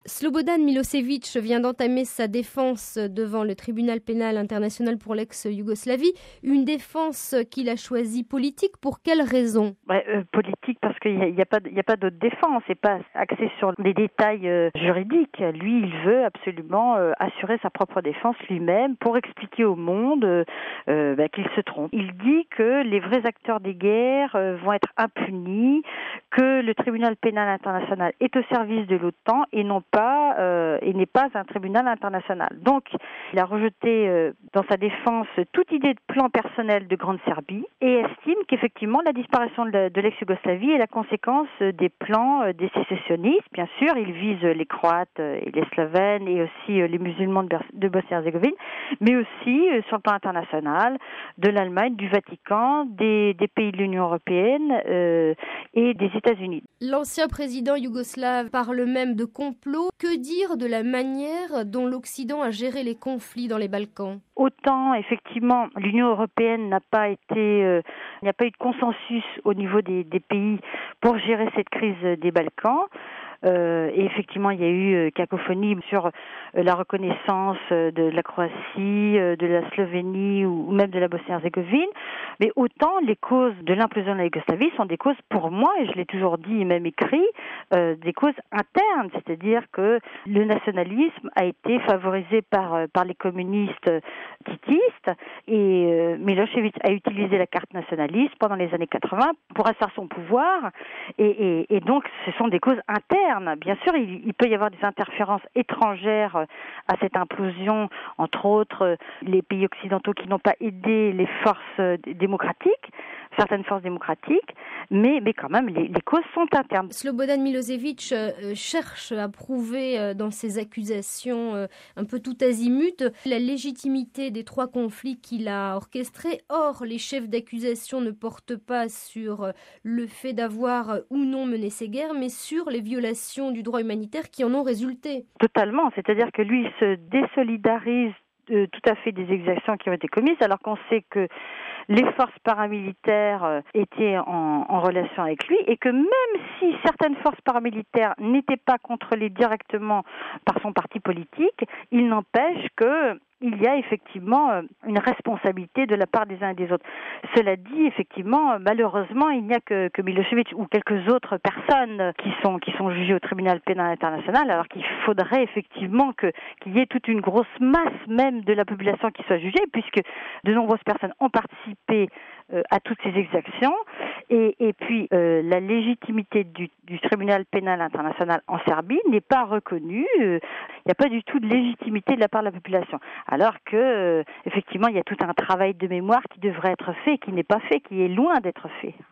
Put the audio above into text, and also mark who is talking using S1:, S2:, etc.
S1: Slobodan Milosevic vient d'entamer sa défense devant le tribunal pénal international pour l'ex-Yougoslavie. Une défense qu'il a choisie politique. Pour quelle raison ?
S2: Politique parce qu'il n'y a pas d'autre défense. C'est pas axé sur les détails juridiques. Lui, il veut absolument assurer sa propre défense lui-même pour expliquer au monde qu'il se trompe. Il dit que les vrais acteurs des guerres vont être impunis, que le tribunal pénal international est au service de l'OTAN et n'est pas un tribunal international. Donc, il a rejeté dans sa défense toute idée de plan personnel de Grande Serbie et estime qu'effectivement la disparition de l'ex-Yougoslavie est la conséquence des plans des sécessionnistes. Bien sûr, il vise les Croates et les Slovènes et aussi les musulmans de Bosnie-Herzégovine, mais aussi sur le plan international de l'Allemagne, du Vatican, des pays de l'Union européenne et des États-Unis.
S1: L'ancien président yougoslave parle même de complot. Que dire de la manière dont l'Occident a géré les conflits dans les Balkans ?
S2: Autant, effectivement, l'Union européenne il n'y a pas eu de consensus au niveau des pays pour gérer cette crise des Balkans. Et effectivement, il y a eu cacophonie sur la reconnaissance de la Croatie, de la Slovénie ou même de la Bosnie-Herzégovine. Mais autant les causes de l'implosion de la Yougoslavie sont des causes, pour moi, et je l'ai toujours dit et même écrit, des causes internes. C'est-à-dire que le nationalisme a été favorisé par les communistes titistes et Milosevic a utilisé la carte nationaliste pendant les années 80 pour asseoir son pouvoir et donc ce sont des causes internes. Bien sûr, il peut y avoir des interférences étrangères à cette implosion, entre autres les pays occidentaux qui n'ont pas aidé les forces démocratiques, certaines forces démocratiques, mais quand même les causes sont internes.
S1: Slobodan Milosevic cherche à prouver dans ses accusations un peu tout azimut la légitimité des trois conflits qu'il a orchestrés. Or, les chefs d'accusation ne portent pas sur le fait d'avoir ou non mené ces guerres, mais sur les violations du droit humanitaire qui en ont résulté.
S2: Totalement, c'est-à-dire que lui se désolidarise tout à fait des exactions qui ont été commises, alors qu'on sait que les forces paramilitaires étaient en relation avec lui et que même si certaines forces paramilitaires n'étaient pas contrôlées directement par son parti politique, il n'empêche qu'il y a effectivement une responsabilité de la part des uns et des autres. Cela dit, effectivement, malheureusement, il n'y a que Milosevic ou quelques autres personnes qui sont jugées au tribunal pénal international, alors qu'il faudrait effectivement qu'il y ait toute une grosse masse même de la population qui soit jugée, puisque de nombreuses personnes ont participé à toutes ces exactions. Et puis, la légitimité du tribunal pénal international en Serbie n'est pas reconnue. Il n'y a pas du tout de légitimité de la part de la population. Alors que, effectivement, il y a tout un travail de mémoire qui devrait être fait, qui n'est pas fait, qui est loin d'être fait.